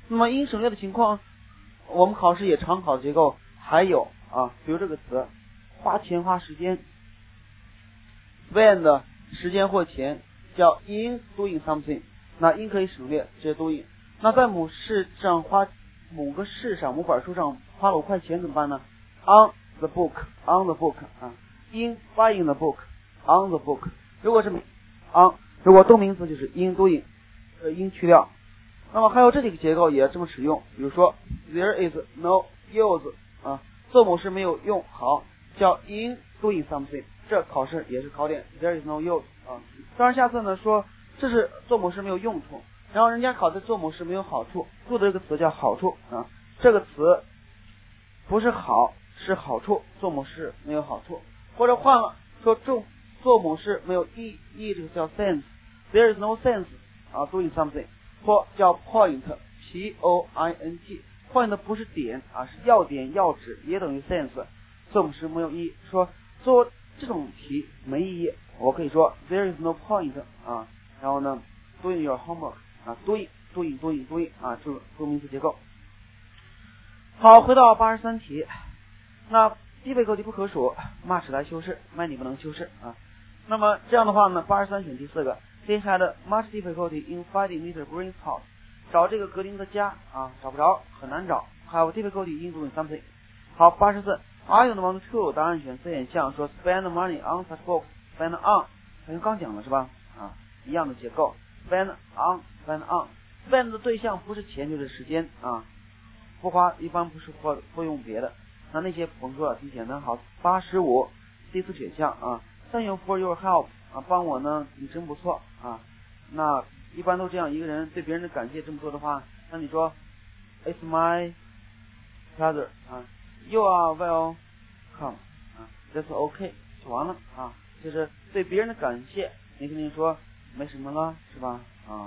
那么因省略的情况，我们考试也常考的结构还有比如这个词花钱花时间 spend 时间或钱叫 in doing something， 那 in 可以省略直接 doing。那在某事上某个事上某本书上花了5块钱怎么办呢？ on the book in buying the book on the book。 如果是 on， 如果动名词就是 in doing， in 去掉。那么还有这几个结构也这么使用，比如说 there is no use 做某事没有用，好叫 in doing something， 这考试也是考点 there is no use 当然下次呢说这是做某事没有用处，然后人家考的做某事没有好处，做的这个词叫好处这个词不是好，是好处，做某事没有好处。或者换了说做某事没有意义，这个叫 sense， there is no sense doing something， 或叫 point P-O-I-N-T， point 不是点是要点要旨，也等于 sense， 做某事没有意义。说做这种题没意义，我可以说 there is no point 然后呢 doing your homework doing 这个多名词结构。好，回到83题，那difficulty不可数 much 来修饰 many 不能修饰那么这样的话呢83选第4个 they had much difficulty in finding Mr. Green's house， 找这个格林的家找不着，很难找，还有 difficulty in doing something。 好84 are you among two， 答案选 C 选项，说 spend money on such books spend on， 好像刚讲了是吧一样的结构 spend on spend 的对象不是钱就是时间不花一般不是会用别的，那些甭说了挺简单。好85第4选项thank you for your help 帮我呢你真不错那一般都这样，一个人对别人的感谢这么多的话，那你说 it's my pleasure you are welcome that's okay 就完了就是对别人的感谢，你肯定说没什么了是吧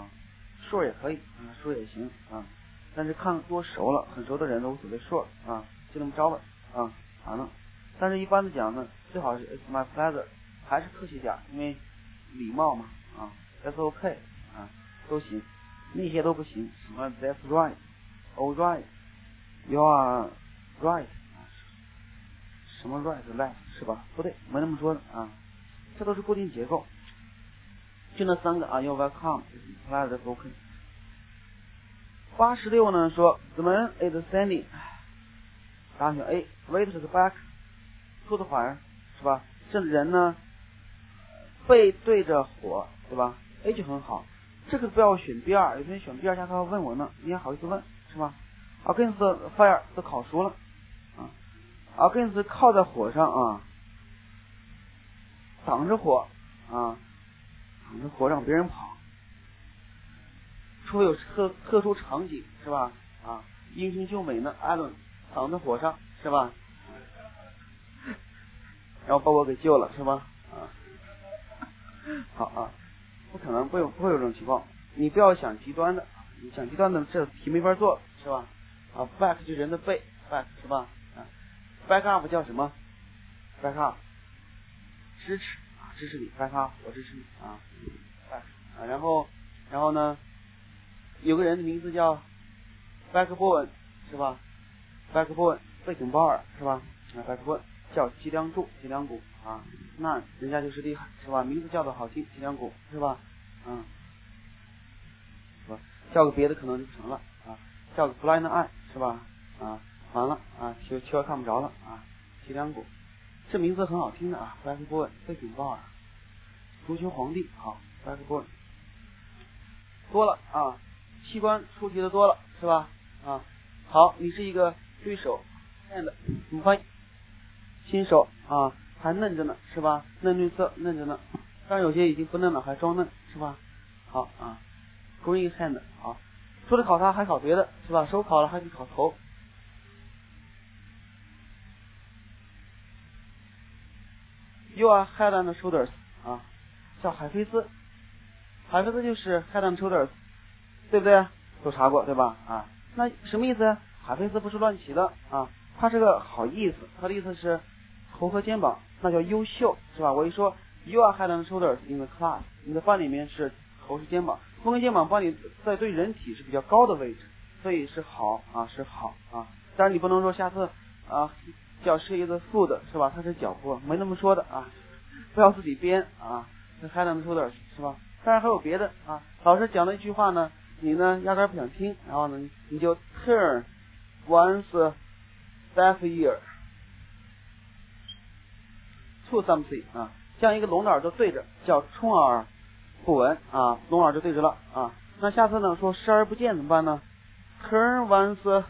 sure 也可以sure 也行但是看多熟了，很熟的人都无所谓sure就那么着吧完了。但是一般的讲呢，最好是 it's my pleasure， 还是客气点，因为礼貌嘛that's okay都行，那些都不行，什么 that's right all right you are right 什么 right left 是吧？不对，没那么说的这都是固定结构，就那3个you're welcome it's pleasure that's okay。 86呢说 the man is standing， 答案选 A wait to the back to the fire 是吧？这人呢背对着火对吧？ A 就很好，这个不要选 B2， 有些人选 B2 下他要问我呢，你还好意思问是吧？ against the fire 都考熟了against 靠在火上挡着火挡着火让别人跑，除非有特殊场景是吧英雄救美呢，艾伦挡在火上是吧然后把我给救了是吧好不可能不会有这种情况，你不要想极端的，你想极端的这题没法做是吧back 就人的背 back 是吧back up 叫什么 back up 支持你 back up 我支持你back 然后呢有个人的名字叫 backbone 是吧 backbone 背景包尔是吧backbone 叫脊梁柱脊梁骨那人家就是厉害是吧？名字叫的好听脊梁骨是吧是吧？叫个别的可能就不成了叫个 blind eye 是吧完了球看不着了脊梁骨，这名字很好听的backbone 背景包尔，足球皇帝好 backbone 多了器官出题的多了是吧好，你是一个对手怎么翻译？新手还嫩着呢是吧？嫩绿色嫩着呢，当然有些已经不嫩了还装嫩是吧？好green hand 好，除了考它还考别的是吧？手考了还可以考头。You are head and shoulders 叫海飞丝，海飞丝就是 head and shoulders 对不对？都查过对吧那什么意思呀？海飞丝不是乱起的它是个好意思，它的意思是头和肩膀，那叫优秀是吧？我一说 you are head and shoulders in the class， 你的班里面是头是肩膀，头跟肩膀帮你在对人体是比较高的位置， 所以是好啊，是好啊。当然你不能说下次啊叫 she is food 是吧？它是脚部，没那么说的啊，不要自己编啊，这还能说点是吧？当然还有别的啊，老师讲的一句话呢，你呢压根不想听，然后呢你就 turn once staff ear to something 啊，将一个聋的耳朵对着，叫充耳不闻啊，聋耳就对着了啊。那下次呢说视而不见怎么办呢？ turn once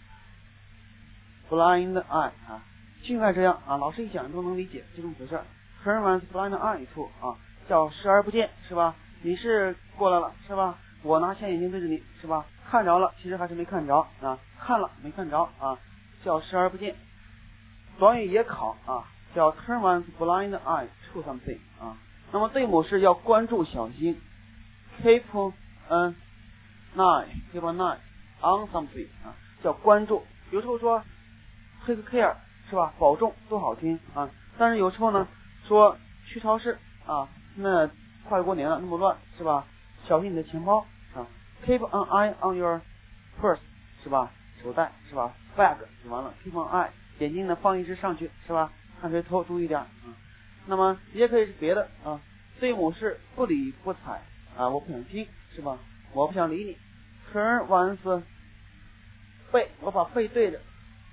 blind eye 啊，就应该这样啊，老师一讲都能理解，就这么回事。turn once blind eye to 啊，叫视而不见是吧？你是过来了是吧？我拿显眼镜对着你是吧？看着了，其实还是没看着啊，看了没看着啊，叫视而不见。短语也考啊，叫 turn one's blind eye to something 啊。那么对母是要关注小心 keep an eye on something 啊，叫关注。有时候说 take care 是吧？保重多好听啊，但是有时候呢说去超市啊，那快过年了那么乱是吧？小心你的钱包啊 ，keep an eye on your purse 是吧？手袋是吧 ？bag 就完了 ，keep an eye 眼睛呢放一只上去是吧？看谁偷注意点啊。那么也可以是别的啊，对母是不理不睬啊，我不想听是吧？我不想理你。turn once 背，我把背对着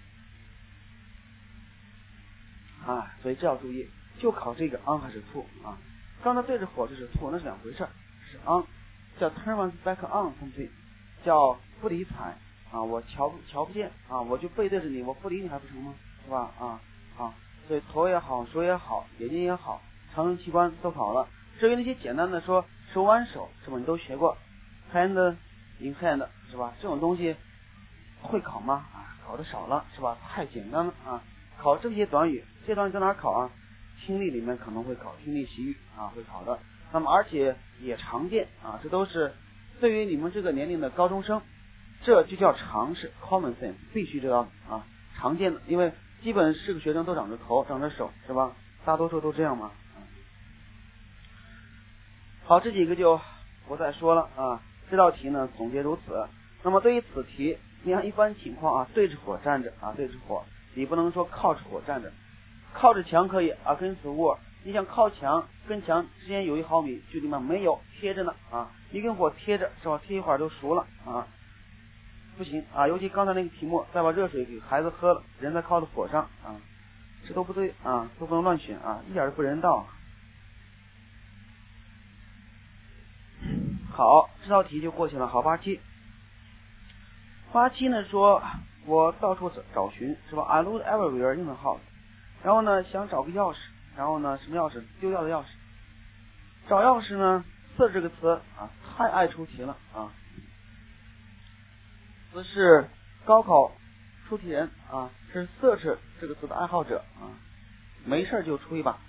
啊，所以这要注意，就考这个 on 还是 to 啊？刚才对着火这是 to， 那是两回事，是 on， 叫 turn one's back on something， 叫不理睬啊，我瞧不见啊，我就背对着你，我不理你还不成吗？是吧？啊，所以头也好，手也好，眼睛也好，常用器官都考了。至于那些简单的说手挽手是吧？你都学过 hand in hand 是吧？这种东西会考吗？啊，考的少了是吧？太简单了啊！考这些短语，这些短语在哪考啊？听力里面可能会考，听力习语啊会考的。那么而且也常见啊，这都是对于你们这个年龄的高中生，这就叫常识 common sense， 必须知道啊，常见的，因为基本是个学生都长着头长着手是吧？大多数都这样嘛。好，这几个就不再说了啊。这道题呢总结如此。那么对于此题，你看一般情况啊，对着火站着啊，对着火，你不能说靠着火站着，靠着墙可以 against wall， 你想靠墙跟墙之间有1毫米距离吗？没有，贴着呢啊，你跟火贴着是吧？贴一会儿就熟了啊，不行啊，尤其刚才那个题目，再把热水给孩子喝了，人在靠着火上啊，这都不对啊，都不能乱选啊，一点都不人道。好，这道题就过去了。好，87呢说，我到处找寻是吧 ？I looked everywhere in the house。然后呢，想找个钥匙，然后呢，什么钥匙？丢掉的钥匙。找钥匙呢，search 这个词啊，太爱出题了啊。词是高考出题人啊，是 search 这个词的爱好者啊，没事就出一把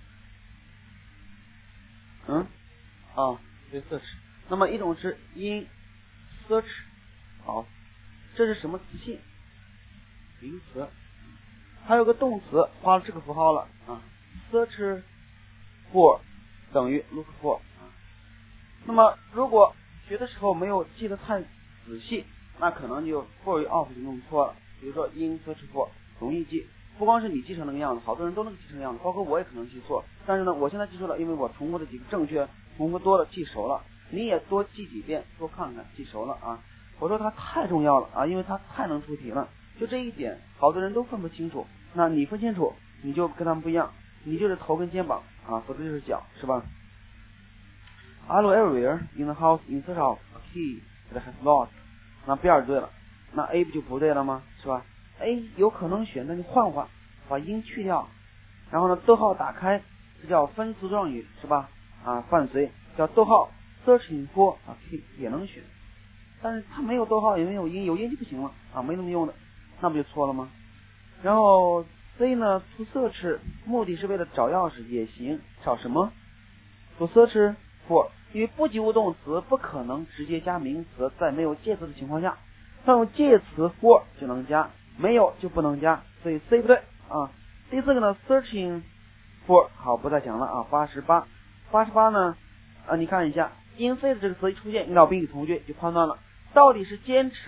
对 search。那么一种是 in search， 好，这是什么词性？名词。还有个动词，画了这个符号了啊 ，search for 等于 look for 啊。那么如果学的时候没有记得太仔细，那可能就 for 与 of 就弄错了。比如说 in search for 容易记，不光是你记成那个样子，好多人都能记成那样子，包括我也可能记错。但是呢，我现在记住了，因为我重复的几个正确，重复多了，记熟了。你也多记几遍，多看看，记熟了啊。我说它太重要了啊，因为它太能出题了。就这一点，好多人都分不清楚。那你分清楚，你就跟他们不一样，你就是头跟肩膀啊，否则就是脚，是吧 ？I look everywhere in the house in search of a key that has lost。那 B 对了，那 A 不就不对了吗？是吧 ？A 有可能选，那你换换，把音去掉，然后呢，逗号打开，这叫分词状语，是吧？啊，伴随叫逗号 searching for 啊 key 也能选，但是它没有逗号也没有音，有音就不行了啊，没那么用的，那不就错了吗？然后 C 呢 to search 目的是为了找钥匙也行，找什么 to search for， 因为不及物动词不可能直接加名词，在没有介词的情况下，它用介词 for 就能加，没有就不能加，所以 C 不对啊。第四个呢 searching for 好，不再讲了啊。88呢你看一下 in C 的这个词一出现，你老宾语从句就判断了到底是坚持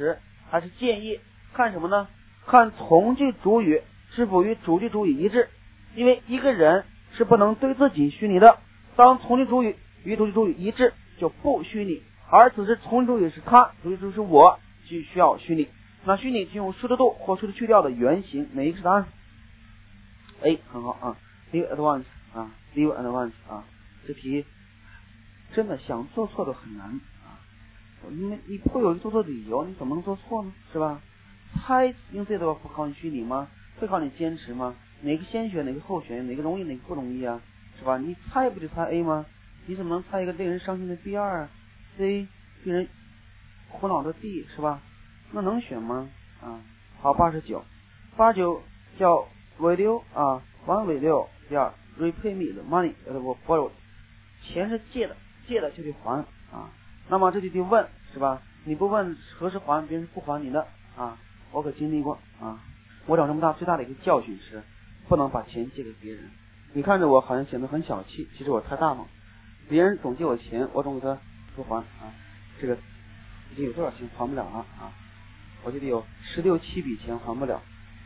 还是建议？看什么呢？看从句主语是否与主句主语一致。因为一个人是不能对自己虚拟的，当从句主语与主句主语一致就不虚拟，而此时从句主语是他，主句主语是我，就需要虚拟。那虚拟就用数的度或数的去掉的原形，哪一个是答案？A 很好啊 ，leave at once 啊 ，leave at once 啊，这题真的想做错的很难啊，因为你不会有做错的理由，你怎么能做错呢？是吧？猜用这个不考你虚拟吗？会考你坚持吗？哪个先选哪个后选，哪个容易哪个不容易啊？是吧？你猜不就猜 A 吗？你怎么能猜一个令人伤心的 B2 啊 ？C 令人苦恼的 D 是吧？那能选吗？啊，好，89叫 value 啊 ，1 value， 第二 repay me the money that was borrowed， 钱是借的就得还啊。那么这就得问是吧？你不问何时还，别人是不还你的啊。我可经历过啊，我长这么大最大的一个教训是，不能把钱借给别人。你看着我好像显得很小气，其实我太大方。别人总借我钱，我总给他不还啊。这个已经有多少钱还不了了啊？我记得有16、7笔钱还不了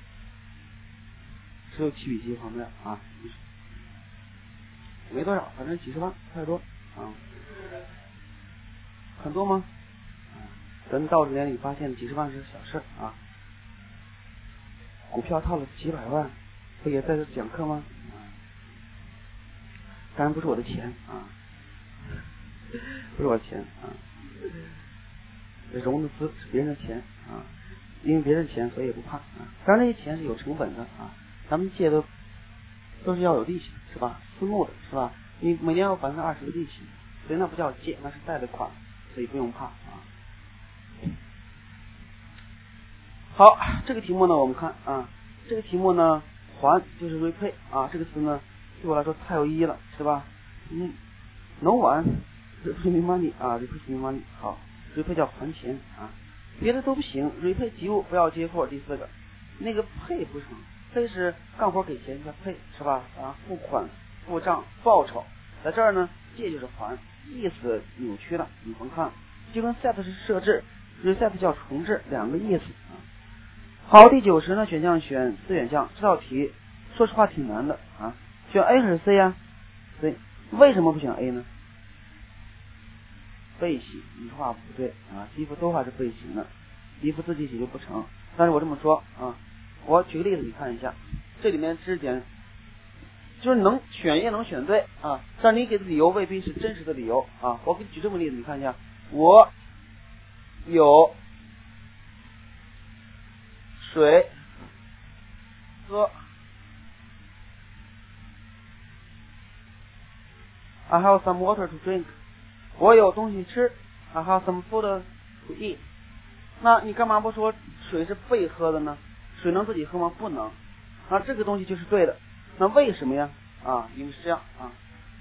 ，16、7笔钱还不了啊，没多少，反正几十万，太多啊，很多吗？等到这年里发现几十万是小事啊。股票套了几百万，不也在这讲课吗？当然不是我的钱啊，不是我的钱啊，融的资是别人的钱啊，因为别人钱所以也不怕啊。当然那些钱是有成本的啊，咱们借的都是要有利息是吧？私募的是吧？你每年有20%的利息，所以那不叫借，那是贷的款，所以不用怕啊。好，这个题目呢，我们看啊，这个题目呢，还就是 repay 啊，这个词呢，对我来说太有意义了，是吧？no one repay me money 啊 ，repay me money 好 ，repay 叫还钱啊，别的都不行 ，repay 及物不要接货，第4个，那个 pay 不成 ，pay 是干活给钱叫 pay 是吧？啊，付款、付账、报酬，在这儿呢，借就是还，意思扭曲了，你甭看，就跟 set 是设置 ，reset 叫重置，两个意思啊。好，第90呢，选项选4选项，这道题说实话挺难的啊，选 A 还是 C 啊 ？C， 为什么不选 A 呢？背写，你话不对啊，衣服都还是背写呢，衣服自己写就不成。但是我这么说啊，我举个例子你看一下，这里面知识点就是能选也能选对啊，但你给的理由未必是真实的理由啊。我给你举这么个例子，你看一下，我有水喝 I have some water to drink， 我有东西吃 I have some food to eat。 那你干嘛不说水是被喝的呢？水能自己喝吗？不能。那这个东西就是对的。那为什么呀？啊，因为是这样啊，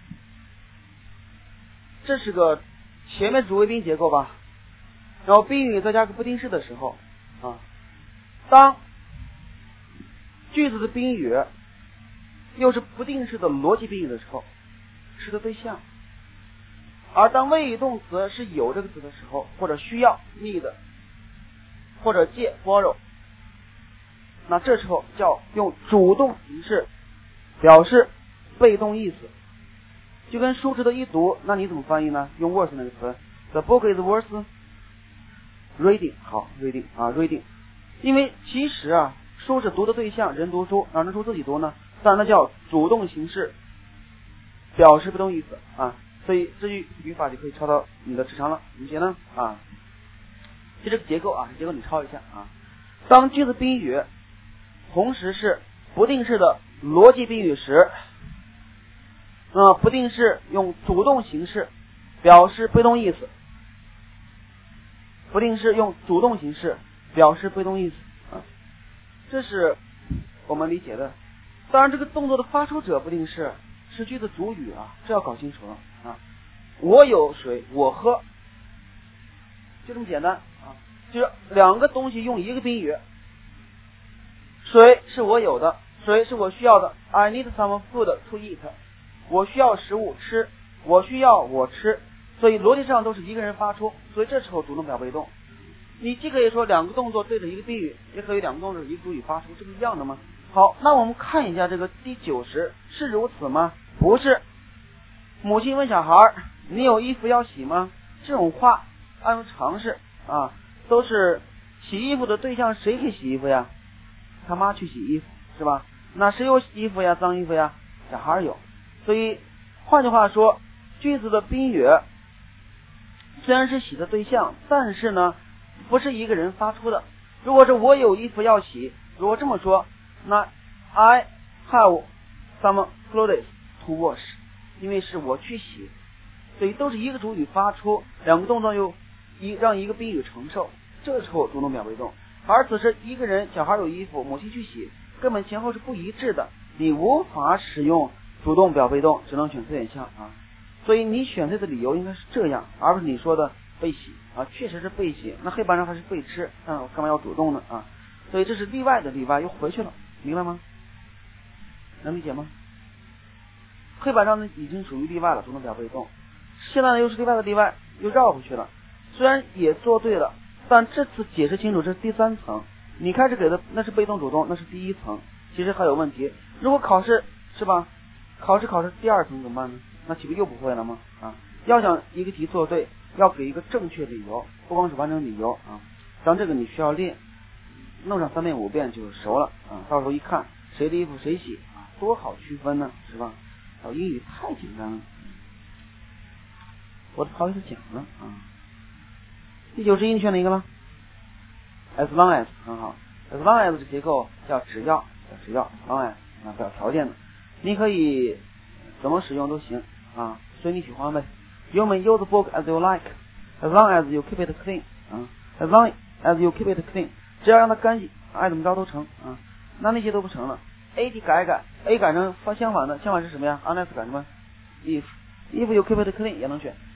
这是个前面主谓宾结构吧，然后宾语再加个不定式的时候啊，当句子的宾语又是不定式的逻辑宾语的时候，是个对象；而当谓语动词是有这个词的时候，或者需要 need， 或者借 borrow， 那这时候叫用主动形式表示被动意思，就跟书值得一读，那你怎么翻译呢？用 worth 那个词 ，the book is worth reading。好 ，reading 啊 ，reading， 因为其实啊，书是读的对象，人读书，哪能书自己读呢？当然那叫主动形式表示被动意思啊，所以这句语法就可以抄到你的纸上了，你觉得呢？啊，就这个结构啊，结构你抄一下啊。当句子宾语同时是不定式的逻辑宾语时，不定式用主动形式表示被动意思，不定式用主动形式表示被动意思啊，这是我们理解的。当然，这个动作的发出者不定式是句子主语啊，这要搞清楚了啊。我有水，我喝，就这么简单啊，就是两个东西用一个宾语，水是我有的，水是我需要的 ，I need some food to eat， 我需要食物吃，我需要我吃，所以逻辑上都是一个人发出，所以这时候主动表被动。 你既可以说两个动作对着一个宾语，也可以两个动作一个主语发出，这不一样的吗？好，那我们看一下这个第90是如此吗？不是。母亲问小孩你有衣服要洗吗？这种话按照常识啊，都是洗衣服的对象谁去洗衣服呀？他妈去洗衣服是吧？那谁有衣服呀？脏衣服呀？小孩有。所以换句话说，句子的宾语虽然是洗的对象，但是呢不是一个人发出的。如果是我有衣服要洗，如果这么说，那 I have some clothes to wash， 因为是我去洗，所以都是一个主语发出，两个动作又让一个宾语承受，这时候主动表被动。而此时一个人小孩有衣服，母亲去洗，根本前后是不一致的，你无法使用主动表被动，只能选 C 选项啊。所以你选 C 的理由应该是这样，而不是你说的被洗啊，确实是被洗，那黑板上还是被吃，那我干嘛要主动呢啊？所以这是例外的例外，又回去了，明白吗？能理解吗？黑板上呢已经属于例外了，主动表被动，现在呢又是例外的例外，又绕回去了。虽然也做对了，但这次解释清楚，这是第3层。你开始给的那是被动主动，那是第1层，其实还有问题。如果考试是吧？考试第2层怎么办呢？那岂不又不会了吗？啊，要想一个题做对，要给一个正确理由，不光是完整理由啊。像这个你需要练，弄上3遍5遍就熟了啊。到时候一看谁的衣服谁洗啊，多好区分呢，是吧？英语太简单了，我都不好意思讲了啊。第91你选哪一个了 ？as long as 很好 ，as long as 这结构叫只要as long as 啊，不要条件的，你可以怎么使用都行啊，随你喜欢呗。You may use the book as you like, as long as you keep it clean 啊 ，as long as you keep it clean， 只要让它干净，爱怎么着都成啊。那些都不成了 ，A 题改 ，A 改成相反的，相反是什么呀 ？unless 改什么 ？if you keep it clean 也能选。